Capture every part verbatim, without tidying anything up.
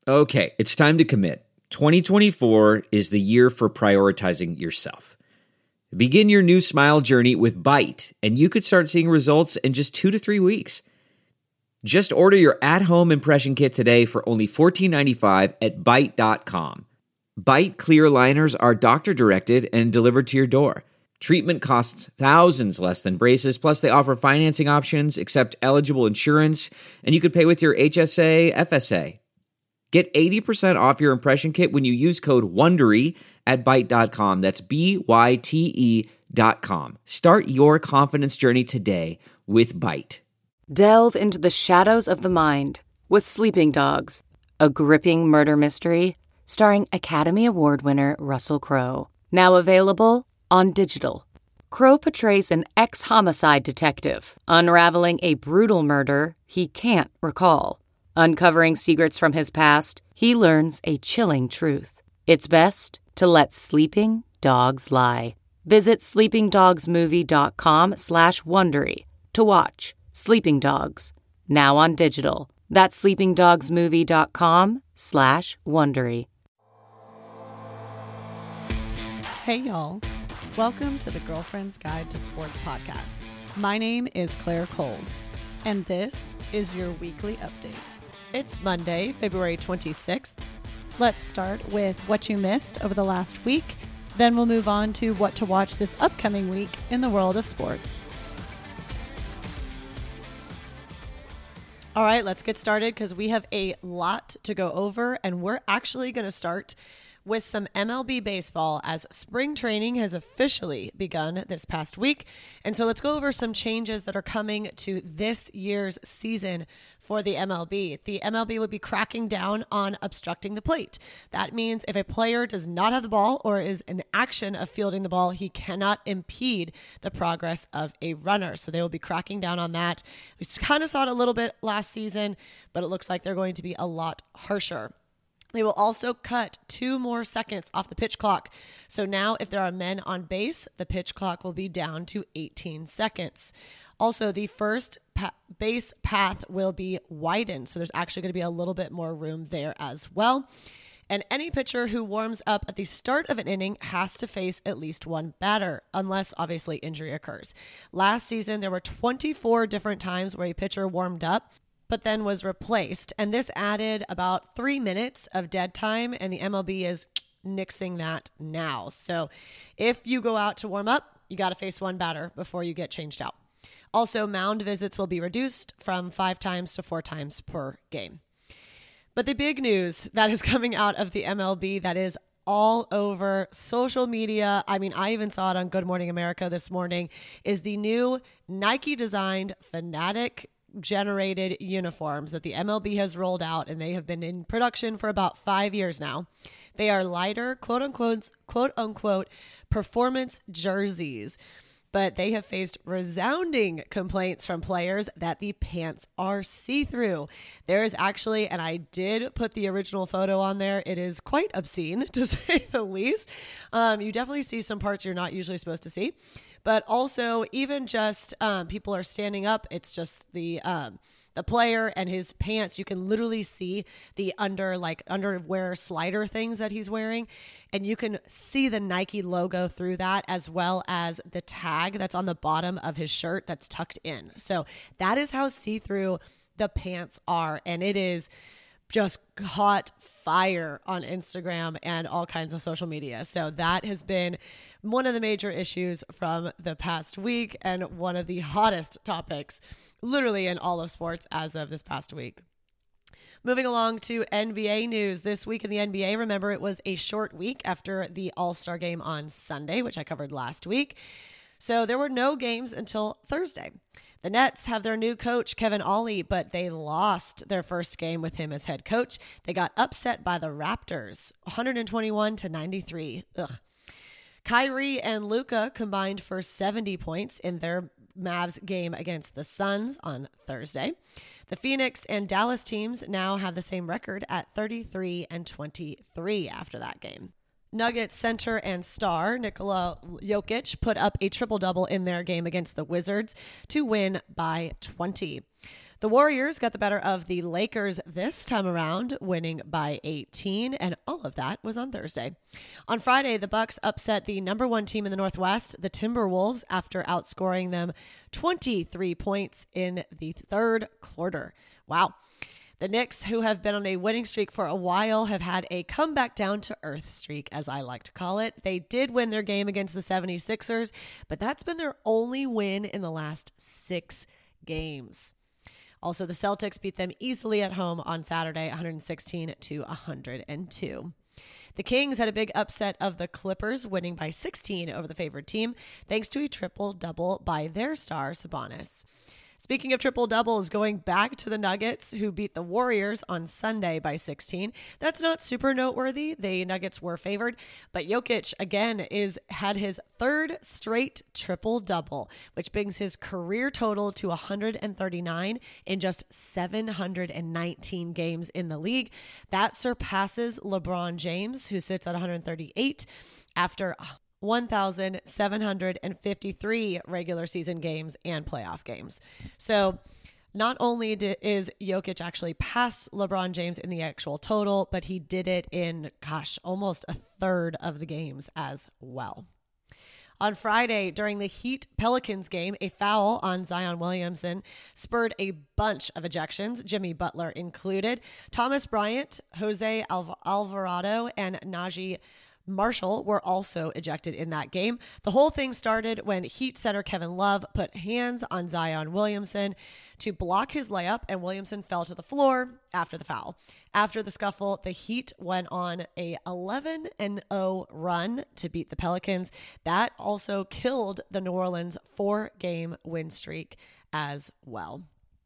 Okay, it's time to commit. twenty twenty-four is the year for prioritizing yourself. Begin your new smile journey with Byte, and you could start seeing results in just two to three weeks. Just order your at-home impression kit today for only fourteen ninety-five at byte dot com. Byte clear aligners are doctor-directed and delivered to your door. Treatment costs thousands less than braces, plus they offer financing options, accept eligible insurance, and you could pay with your H S A, F S A. Get eighty percent off your impression kit when you use code WONDERY at byte dot com. That's B Y T E dot com. Start your confidence journey today with Byte. Delve into the shadows of the mind with Sleeping Dogs, a gripping murder mystery starring Academy Award winner Russell Crowe. Now available on digital. Crowe portrays an ex-homicide detective unraveling a brutal murder he can't recall. Uncovering secrets from his past, he learns a chilling truth. It's best to let sleeping dogs lie. Visit sleepingdogsmovie.com slash Wondery to watch Sleeping Dogs, now on digital. That's sleepingdogsmovie.com slash Wondery. Hey y'all, welcome to the Girlfriend's Guide to Sports podcast. My name is Claire Coles, and this is your weekly update. It's Monday, February twenty-sixth. Let's start with what you missed over the last week. Then we'll move on to what to watch this upcoming week in the world of sports. All right, let's get started because we have a lot to go over, and we're actually going to start with some M L B baseball as spring training has officially begun this past week. And so let's go over some changes that are coming to this year's season for the M L B. The M L B will be cracking down on obstructing the plate. That means if a player does not have the ball or is in action of fielding the ball, he cannot impede the progress of a runner. So they will be cracking down on that. We kind of saw it a little bit last season, but it looks like they're going to be a lot harsher. They will also cut two more seconds off the pitch clock. So now if there are men on base, the pitch clock will be down to eighteen seconds. Also, the first pa- base path will be widened. So there's actually going to be a little bit more room there as well. And any pitcher who warms up at the start of an inning has to face at least one batter, unless obviously injury occurs. Last season, there were twenty-four different times where a pitcher warmed up but then was replaced. And this added about three minutes of dead time, and the M L B is nixing that now. So if you go out to warm up, you got to face one batter before you get changed out. Also, mound visits will be reduced from five times to four times per game. But the big news that is coming out of the M L B that is all over social media, I mean, I even saw it on Good Morning America this morning, is the new Nike-designed Fanatic generated uniforms that the M L B has rolled out, and they have been in production for about five years now. They are lighter, quote unquote, quote unquote, performance jerseys, but they have faced resounding complaints from players that the pants are see-through. There is actually, and I did put the original photo on there, it is quite obscene to say the least. Um, you definitely see some parts you're not usually supposed to see. But also, even just um, people are standing up. It's just the um, the player and his pants. You can literally see the under like underwear slider things that he's wearing, and you can see the Nike logo through that, as well as the tag that's on the bottom of his shirt that's tucked in. So that is how see-through the pants are, and it is just caught fire on Instagram and all kinds of social media. So that has been one of the major issues from the past week and one of the hottest topics literally in all of sports as of this past week. Moving along to N B A news. This week in the N B A, remember, it was a short week after the All-Star game on Sunday, which I covered last week. So there were no games until Thursday. The Nets have their new coach, Kevin Ollie, but they lost their first game with him as head coach. They got upset by the Raptors, one twenty-one to ninety-three. Ugh. Kyrie and Luka combined for seventy points in their Mavs game against the Suns on Thursday. The Phoenix and Dallas teams now have the same record at thirty-three and twenty-three after that game. Nuggets center and star Nikola Jokic put up a triple-double in their game against the Wizards to win by twenty. The Warriors got the better of the Lakers this time around, winning by eighteen, and all of that was on Thursday. On Friday, the Bucks upset the number one team in the Northwest, the Timberwolves, after outscoring them twenty-three points in the third quarter. Wow. The Knicks, who have been on a winning streak for a while, have had a comeback down to earth streak, as I like to call it. They did win their game against the seventy-sixers, but that's been their only win in the last six games. Also, the Celtics beat them easily at home on Saturday, one sixteen to one hundred two. The Kings had a big upset of the Clippers, winning by sixteen over the favored team, thanks to a triple-double by their star, Sabonis. Speaking of triple doubles, going back to the Nuggets, who beat the Warriors on Sunday by sixteen. That's not super noteworthy. The Nuggets were favored, but Jokic again is had his third straight triple double, which brings his career total to one hundred thirty-nine in just seven hundred nineteen games in the league. That surpasses LeBron James, who sits at one hundred thirty-eight after one thousand seven hundred fifty-three regular season games and playoff games. So not only did, is Jokic actually past LeBron James in the actual total, but he did it in, gosh, almost a third of the games as well. On Friday, during the Heat-Pelicans game, a foul on Zion Williamson spurred a bunch of ejections, Jimmy Butler included. Thomas Bryant, Jose Alv- Alvarado, and Najee Marshall were also ejected in that game. The whole thing started when Heat center Kevin Love put hands on Zion Williamson to block his layup, and Williamson fell to the floor after the foul. After the scuffle, the Heat went on a eleven and oh run to beat the Pelicans. That also killed the New Orleans four-game win streak as well.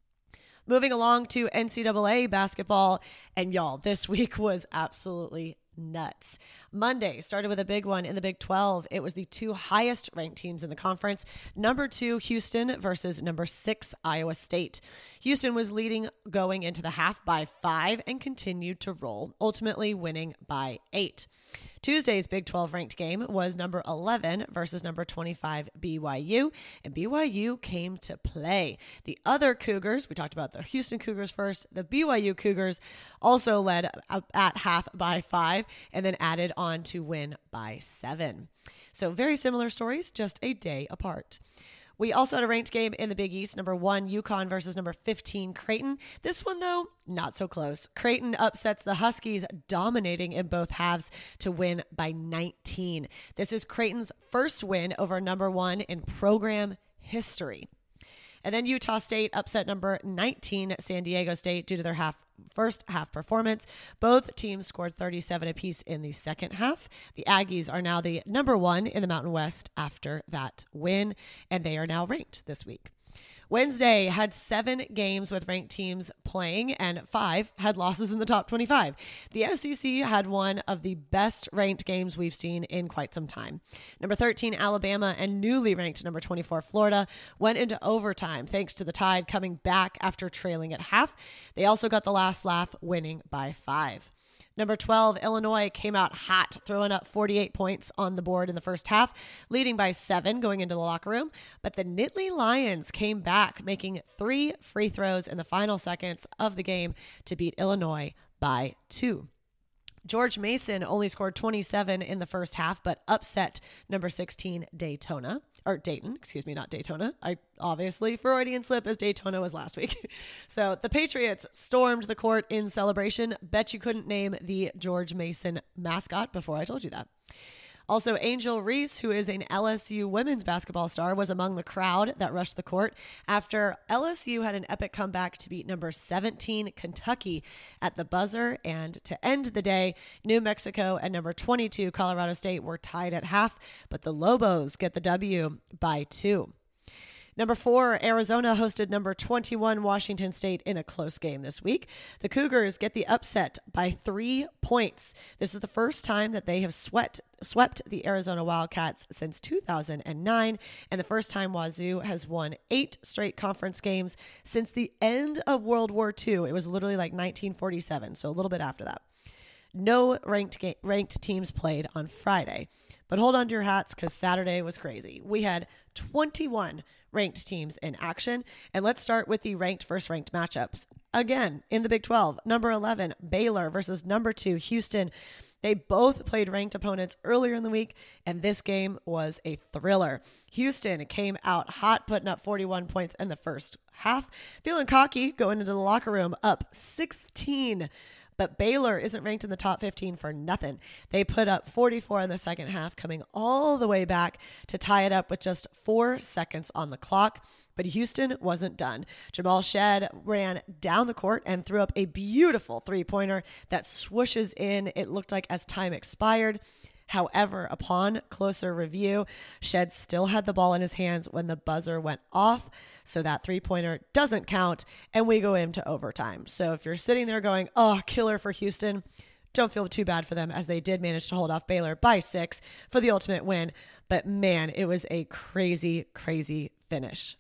Moving along to N C double A basketball, and y'all, this week was absolutely nuts. Monday started with a big one in the Big twelve. It was the two highest ranked teams in the conference. Number two, Houston versus number six, Iowa State. Houston was leading going into the half by five and continued to roll, ultimately winning by eight. Tuesday's Big twelve ranked game was number eleven versus number twenty-five, B Y U, and B Y U came to play. The other Cougars, we talked about the Houston Cougars first, the B Y U Cougars also led at half by five and then added on to win by seven. So very similar stories, just a day apart. We also had a ranked game in the Big East, number one, UConn versus number fifteen, Creighton. This one, though, not so close. Creighton upsets the Huskies, dominating in both halves to win by nineteen. This is Creighton's first win over number one in program history. And then Utah State upset number nineteen, San Diego State, due to their half first half performance. Both teams scored thirty-seven apiece in the second half. The Aggies are now the number one in the Mountain West after that win, and they are now ranked this week. Wednesday had seven games with ranked teams playing, and five had losses in the top twenty-five. The S E C had one of the best ranked games we've seen in quite some time. Number thirteen, Alabama, and newly ranked number twenty-four, Florida, went into overtime thanks to the Tide coming back after trailing at half. They also got the last laugh, winning by five. Number twelve, Illinois, came out hot, throwing up forty-eight points on the board in the first half, leading by seven going into the locker room. But the Nittany Lions came back, making three free throws in the final seconds of the game to beat Illinois by two. George Mason only scored twenty-seven in the first half, but upset number sixteen, Daytona, or Dayton, excuse me, not Daytona. I obviously Freudian slip, as Daytona was last week. So the Patriots stormed the court in celebration. Bet you couldn't name the George Mason mascot before I told you that. Also, Angel Reese, who is an L S U women's basketball star, was among the crowd that rushed the court after L S U had an epic comeback to beat number seventeen, Kentucky, at the buzzer. And to end the day, New Mexico and number twenty-two, Colorado State, were tied at half, but the Lobos get the W by two. Number four, Arizona hosted number twenty-one, Washington State, in a close game this week. The Cougars get the upset by three points. This is the first time that they have swept, swept the Arizona Wildcats since two thousand nine, and the first time Wazoo has won eight straight conference games since the end of World War Two. It was literally like nineteen forty-seven, so a little bit after that. No ranked ga- ranked teams played on Friday. But hold on to your hats because Saturday was crazy. We had twenty-one ranked teams in action. And let's start with the ranked versus ranked matchups. Again, in the Big twelve, number eleven, Baylor versus number two, Houston. They both played ranked opponents earlier in the week, and this game was a thriller. Houston came out hot, putting up forty-one points in the first half, feeling cocky, going into the locker room up sixteen. But Baylor isn't ranked in the top fifteen for nothing. They put up forty-four in the second half, coming all the way back to tie it up with just four seconds on the clock. But Houston wasn't done. Jamal Shead ran down the court and threw up a beautiful three-pointer that swooshes in, it looked like, as time expired. However, upon closer review, Shead still had the ball in his hands when the buzzer went off. So that three-pointer doesn't count, and we go into overtime. So if you're sitting there going, oh, killer for Houston, don't feel too bad for them, as they did manage to hold off Baylor by six for the ultimate win. But man, it was a crazy, crazy finish.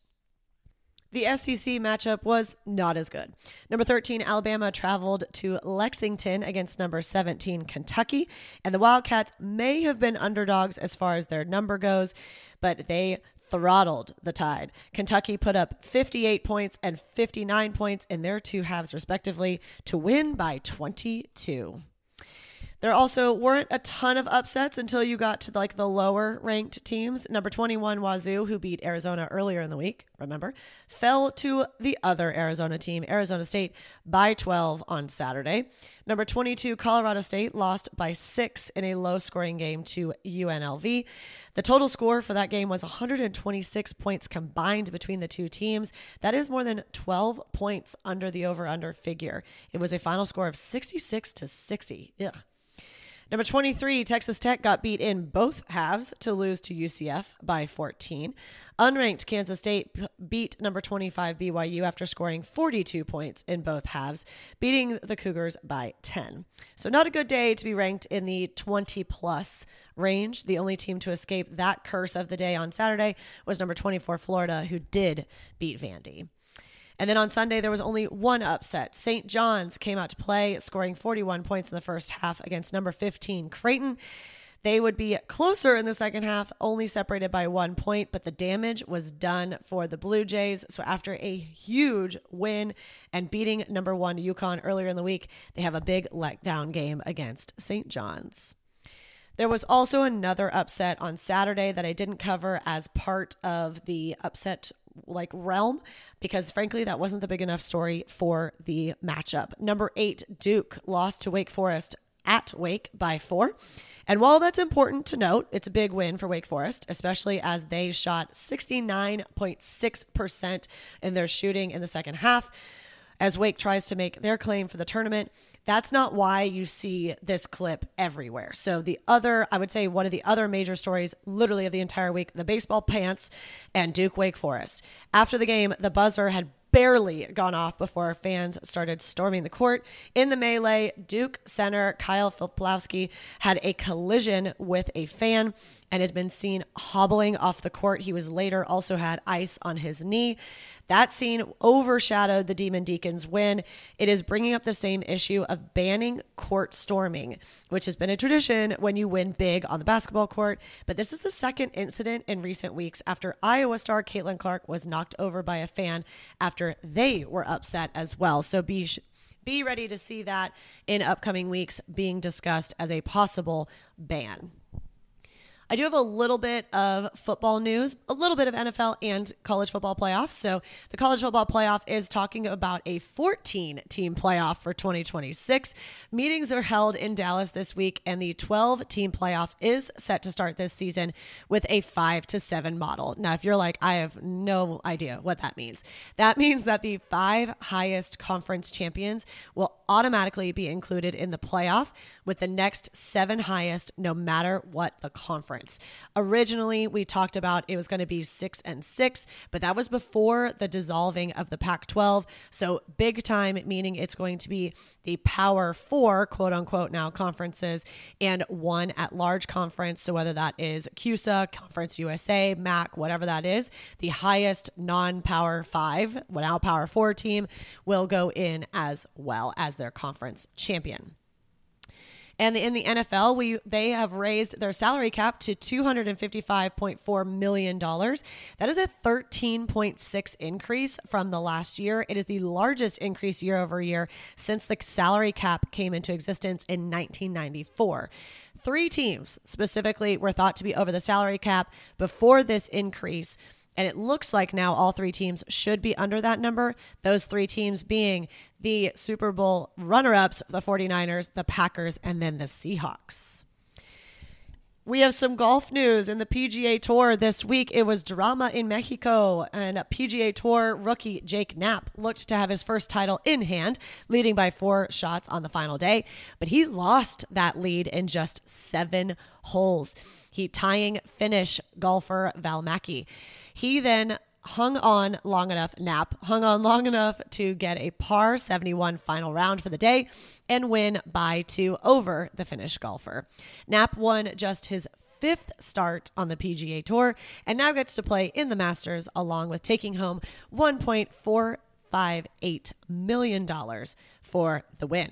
The S E C matchup was not as good. Number thirteen, Alabama traveled to Lexington against number seventeen, Kentucky. And the Wildcats may have been underdogs as far as their number goes, but they throttled the Tide. Kentucky put up fifty-eight points and fifty-nine points in their two halves, respectively, to win by twenty-two. There also weren't a ton of upsets until you got to like the lower ranked teams. Number twenty-one, Wazoo, who beat Arizona earlier in the week, remember, fell to the other Arizona team, Arizona State, by twelve on Saturday. Number twenty-two, Colorado State, lost by six in a low-scoring game to U N L V. The total score for that game was one hundred twenty-six points combined between the two teams. That is more than twelve points under the over-under figure. It was a final score of sixty-six to sixty. Ugh. Number twenty-three, Texas Tech got beat in both halves to lose to U C F by fourteen. Unranked Kansas State p- beat number twenty-five B Y U after scoring forty-two points in both halves, beating the Cougars by ten. So not a good day to be ranked in the twenty-plus range. The only team to escape that curse of the day on Saturday was number twenty-four Florida, who did beat Vandy. And then on Sunday, there was only one upset. Saint John's came out to play, scoring forty-one points in the first half against number fifteen, Creighton. They would be closer in the second half, only separated by one point, but the damage was done for the Blue Jays. So after a huge win and beating number one UConn earlier in the week, they have a big letdown game against Saint John's. There was also another upset on Saturday that I didn't cover as part of the upset like realm, because frankly, that wasn't the big enough story for the matchup. Number eight, Duke lost to Wake Forest at Wake by four. And while that's important to note, it's a big win for Wake Forest, especially as they shot sixty-nine point six percent in their shooting in the second half, as Wake tries to make their claim for the tournament. That's not why you see this clip everywhere. So the other, I would say one of the other major stories literally of the entire week, the baseball pants and Duke Wake Forest. After the game, the buzzer had barely gone off before fans started storming the court. In the melee, Duke center Kyle Filipowski had a collision with a fan and has been seen hobbling off the court. He was later also had ice on his knee. That scene overshadowed the Demon Deacons win. It is bringing up the same issue of banning court storming, which has been a tradition when you win big on the basketball court. But this is the second incident in recent weeks after Iowa star Caitlin Clark was knocked over by a fan after they were upset as well. So be be ready to see that in upcoming weeks being discussed as a possible ban. I do have a little bit of football news, a little bit of N F L and college football playoffs. So the college football playoff is talking about a fourteen-team playoff for twenty twenty-six. Meetings are held in Dallas this week, and the twelve-team playoff is set to start this season with a five to seven model. Now, if you're like, I have no idea what that means. That means that the five highest conference champions will automatically be included in the playoff, with the next seven highest no matter what the conference. Originally, we talked about it was going to be six and six, but that was before the dissolving of the Pac twelve. So big time, meaning it's going to be the Power Four, quote unquote, now conferences and one at large conference. So whether that is C U S A, Conference U S A, M A C, whatever that is, the highest non-Power Five, now Power Four team will go in as well as their conference champion. And in the N F L, we they have raised their salary cap to two hundred fifty-five point four million dollars. That is a thirteen point six increase from the last year. It is the largest increase year over year since the salary cap came into existence in nineteen ninety-four. Three teams specifically were thought to be over the salary cap before this increase. And it looks like now all three teams should be under that number. Those three teams being the Super Bowl runner-ups, the 49ers, the Packers, and then the Seahawks. We have some golf news in the P G A Tour this week. It was drama in Mexico, and P G A Tour rookie Jake Knapp looked to have his first title in hand, leading by four shots on the final day. But he lost that lead in just seven holes. He tying Finnish golfer Välimäki. He then hung on long enough, Knapp hung on long enough to get a par seventy-one final round for the day and win by two over the Finnish golfer. Knapp won just his fifth start on the P G A Tour and now gets to play in the Masters, along with taking home one point four five eight million dollars for the win.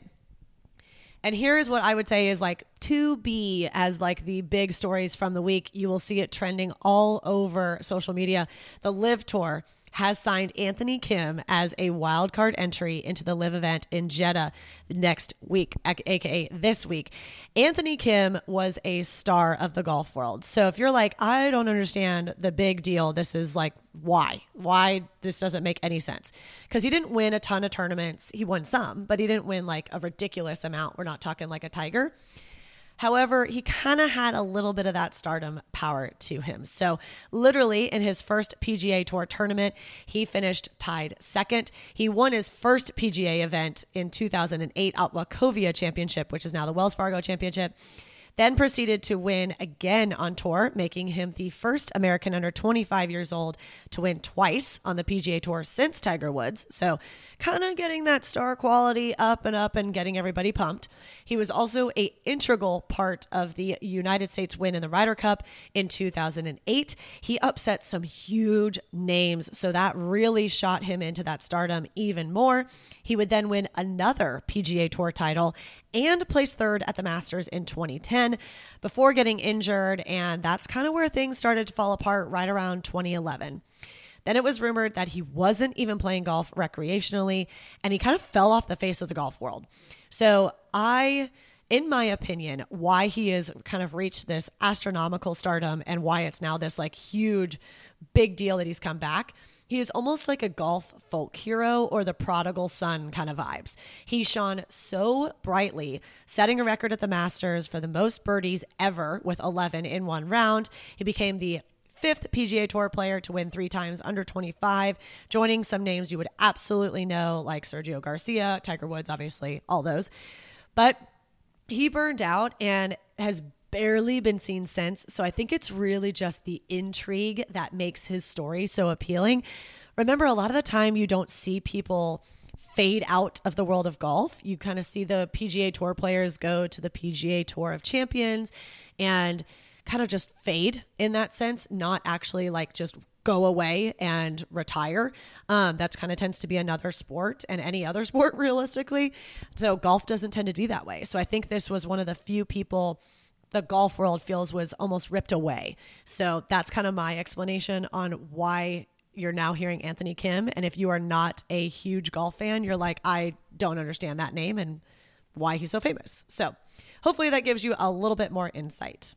And here is what I would say is like to be as like the big stories from the week. You will see it trending all over social media. The LIV Tour has signed Anthony Kim as a wildcard entry into the LIV event in Jeddah next week, aka this week. Anthony Kim was a star of the golf world. So if you're like, I don't understand the big deal, this is like, why? Why this doesn't make any sense? Because he didn't win a ton of tournaments. He won some, but he didn't win like a ridiculous amount. We're not talking like a Tiger. However, he kind of had a little bit of that stardom power to him. So literally in his first P G A Tour tournament, he finished tied second. He won his first P G A event in two thousand eight at Wachovia Championship, which is now the Wells Fargo Championship. Then proceeded to win again on tour, making him the first American under twenty-five years old to win twice on the P G A Tour since Tiger Woods. So kind of getting that star quality up and up and getting everybody pumped. He was also an integral part of the United States win in the Ryder Cup in two thousand eight. He upset some huge names, so that really shot him into that stardom even more. He would then win another P G A Tour title and placed third at the Masters in twenty ten before getting injured. And that's kind of where things started to fall apart right around twenty eleven. Then it was rumored that he wasn't even playing golf recreationally, and he kind of fell off the face of the golf world. So I, in my opinion, why he has kind of reached this astronomical stardom and why it's now this like huge, big deal that he's come back. He is almost like a golf folk hero or the prodigal son kind of vibes. He shone so brightly, setting a record at the Masters for the most birdies ever with eleven in one round. He became the fifth P G A Tour player to win three times under twenty-five, joining some names you would absolutely know like Sergio Garcia, Tiger Woods, obviously, all those. But he burned out and has barely been seen since. So I think it's really just the intrigue that makes his story so appealing. Remember, a lot of the time you don't see people fade out of the world of golf. You kind of see the P G A Tour players go to the P G A Tour of Champions and kind of just fade in that sense, not actually like just go away and retire. Um, that's kind of tends to be another sport and any other sport realistically. So golf doesn't tend to be that way. So I think this was one of the few people the golf world feels was almost ripped away. So that's kind of my explanation on why you're now hearing Anthony Kim. And if you are not a huge golf fan, you're like, I don't understand that name and why he's so famous. So hopefully that gives you a little bit more insight.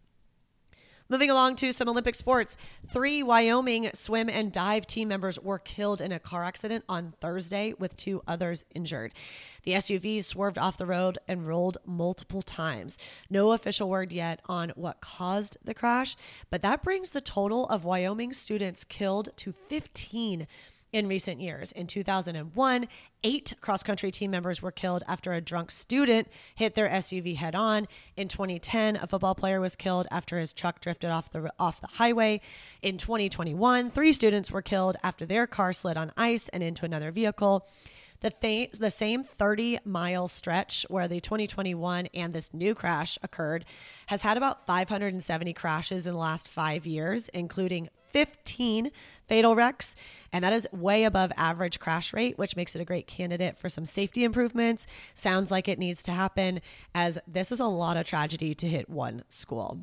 Moving along to some Olympic sports, three Wyoming swim and dive team members were killed in a car accident on Thursday with two others injured. The S U V swerved off the road and rolled multiple times. No official word yet on what caused the crash, but that brings the total of Wyoming students killed to fifteen in recent years. In two thousand one, eight cross-country team members were killed after a drunk student hit their S U V head-on. In twenty ten, a football player was killed after his truck drifted off the off the highway. In twenty twenty-one, three students were killed after their car slid on ice and into another vehicle. The, th- the same thirty-mile stretch where the twenty twenty-one and this new crash occurred has had about five hundred seventy crashes in the last five years, including fifteen fatal wrecks, and that is way above average crash rate, which makes it a great candidate for some safety improvements. Sounds like it needs to happen, as this is a lot of tragedy to hit one school.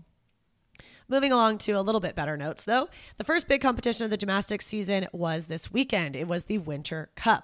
Moving along to a little bit better notes, though. The first big competition of the gymnastics season was this weekend. It was the Winter Cup.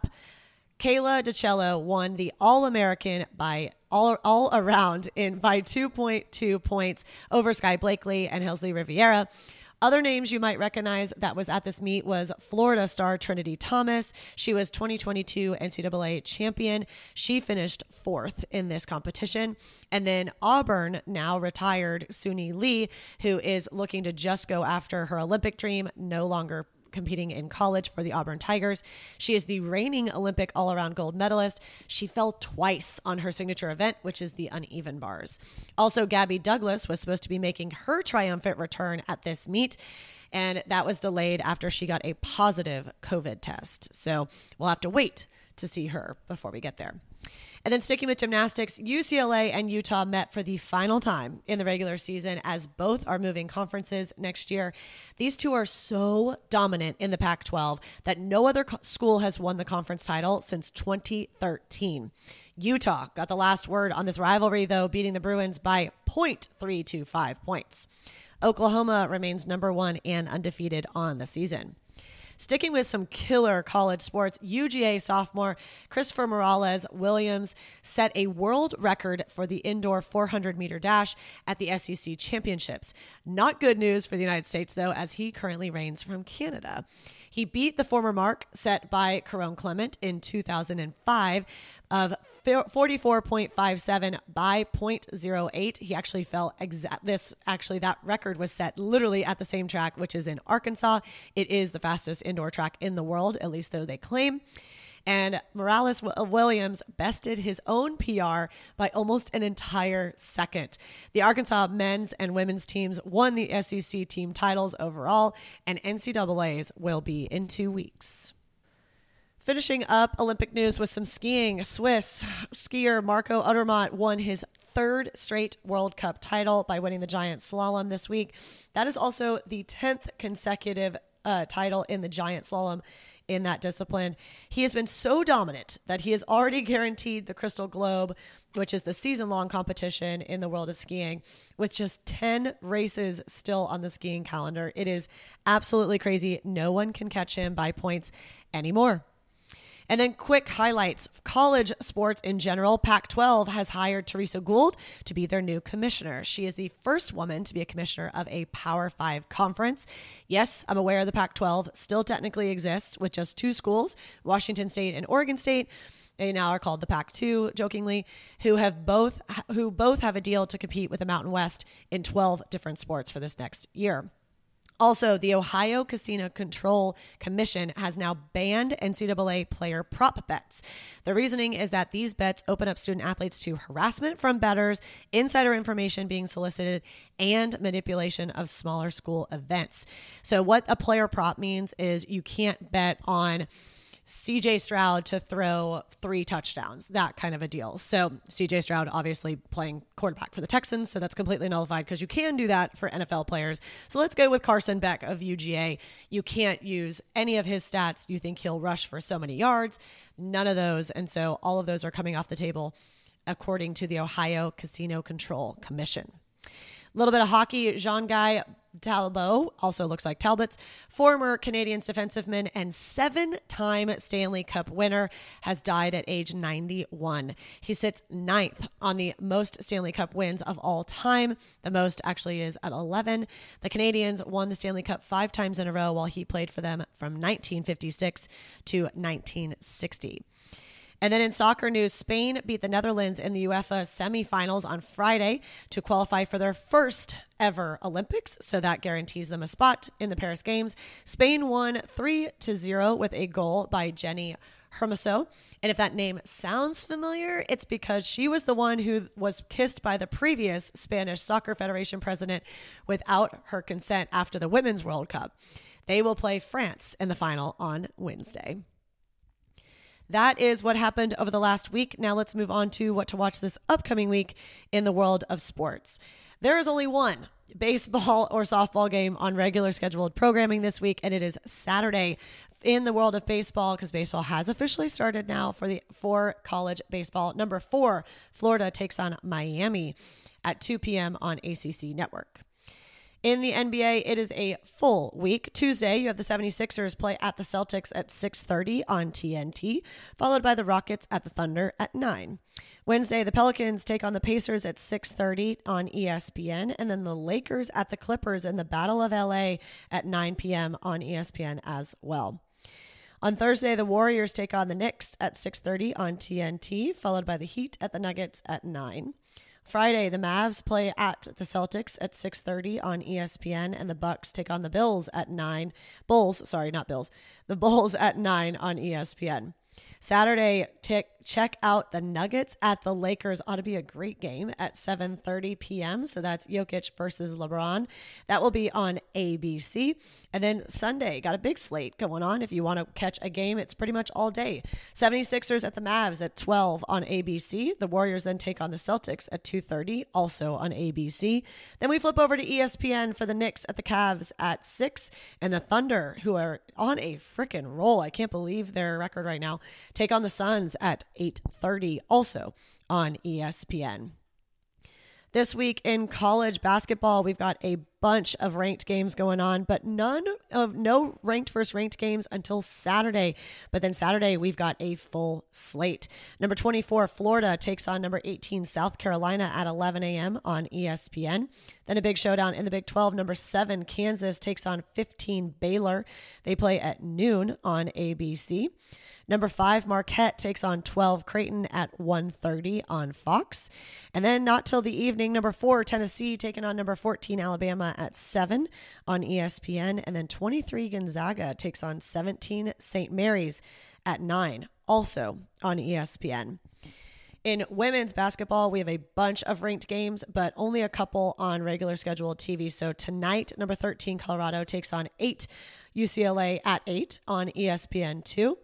Kayla DiCello won the All-American by all all around in by two point two points over Sky Blakely and Hilsley Riviera. Other names you might recognize that was at this meet was Florida star Trinity Thomas. She was twenty twenty-two N C double A champion. She finished fourth in this competition. And then Auburn, now retired Suni Lee, who is looking to just go after her Olympic dream, no longer competing in college for the Auburn Tigers. She is the reigning Olympic all-around gold medalist. She fell twice on her signature event, which is the uneven bars. Also, Gabby Douglas was supposed to be making her triumphant return at this meet, and that was delayed after she got a positive COVID test. So we'll have to wait to see her before we get there. And then sticking with gymnastics, U C L A and Utah met for the final time in the regular season, as both are moving conferences next year. These two are so dominant in the Pac twelve that no other co- school has won the conference title since twenty thirteen. Utah got the last word on this rivalry, though, beating the Bruins by zero point three two five points. Oklahoma remains number one and undefeated on the season. Sticking with some killer college sports, U G A sophomore Christopher Morales Williams set a world record for the indoor four hundred meter dash at the S E C championships. Not good news for the United States, though, as he currently reigns from Canada. He beat the former mark set by Caron Clement in two thousand five of forty-four point five seven by zero point zero eight. He actually fell exact this actually that record was set literally at the same track, which is in Arkansas. It is the fastest indoor track in the world, at least though they claim. And Morales Williams bested his own P R by almost an entire second. The Arkansas men's and women's teams won the S E C team titles overall, and N C double A's will be in two weeks. Finishing up Olympic news with some skiing. Swiss skier Marco Odermatt won his third straight World Cup title by winning the giant slalom this week. That is also the tenth consecutive uh, title in the giant slalom in that discipline. He has been so dominant that he has already guaranteed the Crystal Globe, which is the season-long competition in the world of skiing, with just ten races still on the skiing calendar. It is absolutely crazy. No one can catch him by points anymore. And then quick highlights. College sports in general. Pac twelve has hired Teresa Gould to be their new commissioner. She is the first woman to be a commissioner of a Power Five conference. Yes, I'm aware the Pac twelve still technically exists with just two schools, Washington State and Oregon State. They now are called the Pac two, jokingly, who have both who both have a deal to compete with the Mountain West in twelve different sports for this next year. Also, the Ohio Casino Control Commission has now banned N C double A player prop bets. The reasoning is that these bets open up student athletes to harassment from bettors, insider information being solicited, and manipulation of smaller school events. So what a player prop means is you can't bet on C J Stroud to throw three touchdowns, that kind of a deal. So C J Stroud obviously playing quarterback for the Texans, so that's completely nullified because you can do that for N F L players. So let's go with Carson Beck of U G A. You can't use any of his stats. You think he'll rush for so many yards. None of those. And so all of those are coming off the table according to the Ohio Casino Control Commission. A little bit of hockey. Jean-Guy Talbot, also looks like Talbot's, former Canadiens defenseman and seven-time Stanley Cup winner, has died at age ninety-one. He sits ninth on the most Stanley Cup wins of all time. The most actually is at eleven. The Canadiens won the Stanley Cup five times in a row while he played for them from nineteen fifty-six to nineteen sixty. And then in soccer news, Spain beat the Netherlands in the UEFA semifinals on Friday to qualify for their first ever Olympics. So that guarantees them a spot in the Paris Games. Spain won three to zero with a goal by Jenny Hermoso. And if that name sounds familiar, it's because she was the one who was kissed by the previous Spanish Soccer Federation president without her consent after the Women's World Cup. They will play France in the final on Wednesday. That is what happened over the last week. Now let's move on to what to watch this upcoming week in the world of sports. There is only one baseball or softball game on regular scheduled programming this week, and it is Saturday in the world of baseball because baseball has officially started now for the for college baseball. Number four, Florida takes on Miami at two p.m. on A C C Network. In the N B A, it is a full week. Tuesday, you have the seventy-sixers play at the Celtics at six thirty on T N T, followed by the Rockets at the Thunder at nine. Wednesday, the Pelicans take on the Pacers at six thirty on E S P N, and then the Lakers at the Clippers in the Battle of L A at nine p.m. on E S P N as well. On Thursday, the Warriors take on the Knicks at six thirty on T N T, followed by the Heat at the Nuggets at nine. Friday, the Mavs play at the Celtics at six thirty on E S P N, and the Bucks take on the Bills at nine. Bulls, sorry, not Bills. The Bulls at nine on E S P N. Saturday, check, check out the Nuggets at the Lakers. Ought to be a great game at seven thirty p.m. So that's Jokic versus LeBron. That will be on A B C. And then Sunday, got a big slate going on. If you want to catch a game, it's pretty much all day. seventy-sixers at the Mavs at twelve on A B C. The Warriors then take on the Celtics at two thirty, also on A B C. Then we flip over to E S P N for the Knicks at the Cavs at six. And the Thunder, who are on a freaking roll, I can't believe their record right now, take on the Suns at eight thirty, also on E S P N. This week in college basketball, we've got a bunch of ranked games going on, but none of no ranked versus ranked games until Saturday. But then Saturday, we've got a full slate. Number twenty-four, Florida takes on number eighteen, South Carolina at eleven a.m. on E S P N. Then a big showdown in the Big twelve. Number seven, Kansas takes on fifteen, Baylor. They play at noon on A B C. Number five, Marquette takes on twelve, Creighton at one thirty on Fox. And then not till the evening, number four, Tennessee taking on number fourteen, Alabama at seven on E S P N. And then twenty-three, Gonzaga takes on seventeen, Saint Mary's at nine, also on E S P N. In women's basketball, we have a bunch of ranked games, but only a couple on regular scheduled T V. So tonight, number thirteen, Colorado takes on eight, U C L A at eight on E S P N two.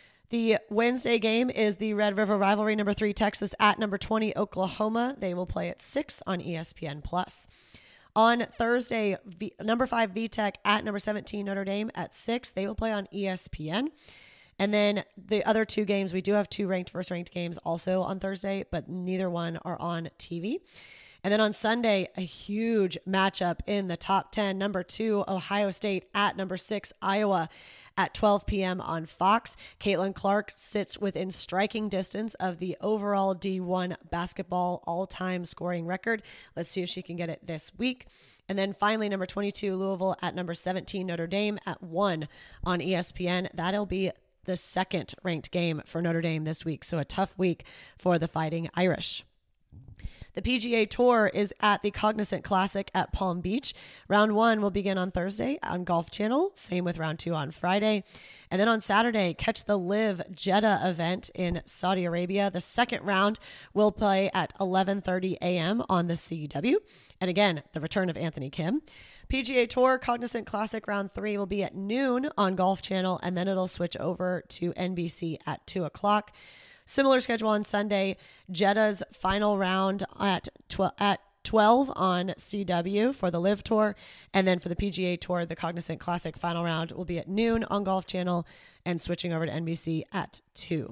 The Wednesday game is the Red River Rivalry, number three, Texas at number twenty, Oklahoma. They will play at six on E S P N plus. On Thursday, v, number five, V TEC at number seventeen, Notre Dame at six. They will play on E S P N. And then the other two games, we do have two ranked versus ranked games also on Thursday, but neither one are on T V. And then on Sunday, a huge matchup in the top ten. Number two, Ohio State at number six, Iowa at twelve p.m. on Fox. Caitlin Clark sits within striking distance of the overall D one basketball all-time scoring record. Let's see if she can get it this week. And then finally, number twenty-two, Louisville at number seventeen, Notre Dame at one on E S P N. That'll be the second ranked game for Notre Dame this week. So a tough week for the Fighting Irish. The P G A Tour is at the Cognizant Classic at Palm Beach. Round one will begin on Thursday on Golf Channel. Same with round two on Friday. And then on Saturday, catch the Live Jeddah event in Saudi Arabia. The second round will play at eleven thirty a.m. on the C W. And again, the return of Anthony Kim. P G A Tour Cognizant Classic round three will be at noon on Golf Channel, and then it'll switch over to N B C at two o'clock. Similar schedule on Sunday, Jeddah's final round at twelve at twelve on C W for the Live Tour. And then for the P G A Tour, the Cognizant Classic final round will be at noon on Golf Channel and switching over to N B C at two.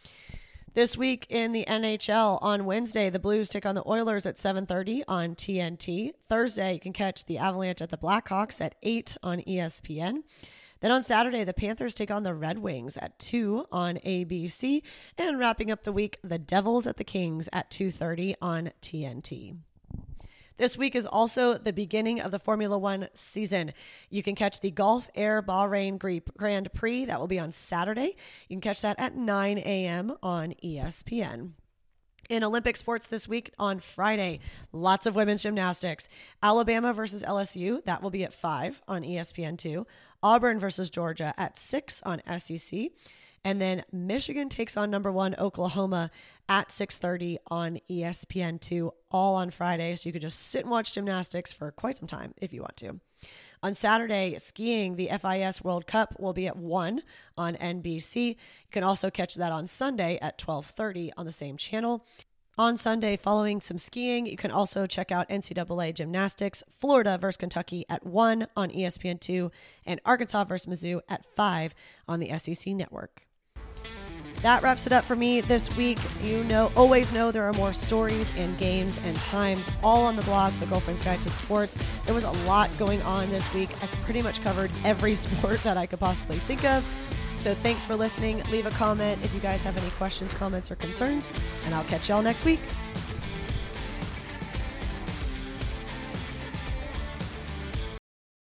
This week in the N H L, on Wednesday, the Blues take on the Oilers at seven thirty on T N T. Thursday, you can catch the Avalanche at the Blackhawks at eight on E S P N. Then on Saturday, the Panthers take on the Red Wings at two on A B C. And wrapping up the week, the Devils at the Kings at two thirty on T N T. This week is also the beginning of the Formula One season. You can catch the Gulf Air Bahrain Grand Prix. That will be on Saturday. You can catch that at nine a.m. on E S P N. In Olympic sports this week on Friday, lots of women's gymnastics. Alabama versus L S U, that will be at five on E S P N two. Auburn versus Georgia at six on S E C. And then Michigan takes on number one Oklahoma at six thirty on E S P N two, all on Friday. So you could just sit and watch gymnastics for quite some time if you want to. On Saturday, skiing, the F I S World Cup will be at one on N B C. You can also catch that on Sunday at twelve thirty on the same channel. On Sunday, following some skiing, you can also check out N C double A gymnastics, Florida versus Kentucky at one on E S P N two, and Arkansas versus Mizzou at five on the S E C network. That wraps it up for me this week. You know, always know there are more stories and games and times all on the blog, The Girlfriend's Guide to Sports. There was a lot going on this week. I pretty much covered every sport that I could possibly think of. So thanks for listening. Leave a comment if you guys have any questions, comments, or concerns, and I'll catch y'all next week.